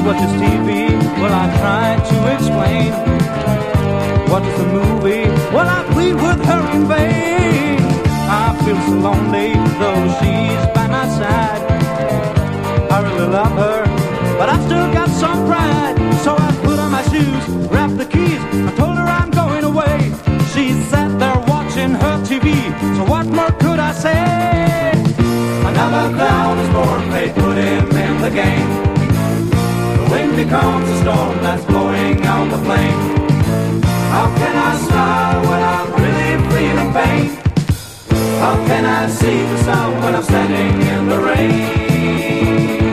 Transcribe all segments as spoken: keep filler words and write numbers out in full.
watches T V. Well, I try to explain. What is the movie? Well, I plead with her in vain. I feel so lonely, though she's by my side. I really love her, but I still got some pride. So I put on my shoes, wrapped the keys, I told her I'm going away. She sat there watching her T V, so what more could I say? Another clown is born, they put him in the game. The wind becomes a storm that's blowing out the flame. How can I smile when I'm really feeling pain? How can I see the sun when I'm standing in the rain?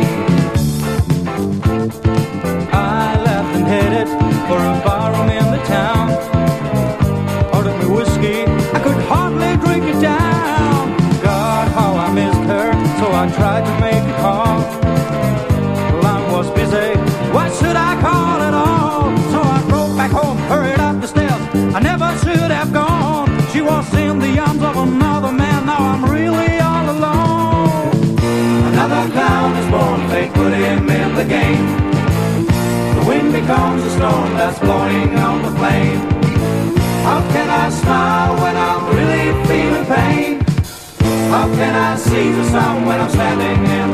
I left and headed for a barroom in the town. Ordered me whiskey, I could hardly drink it down. God, how I missed her, so I tried to make a call. The line was busy, why should I call at all? So I drove back home, hurried up the stairs, I never should have gone. She was in the arms of another man, now I'm really all alone. Another clown is born, they put him in the game. The wind becomes a storm that's blowing out the flame. How can I smile when I'm really feeling pain? How can I see the sun when I'm standing in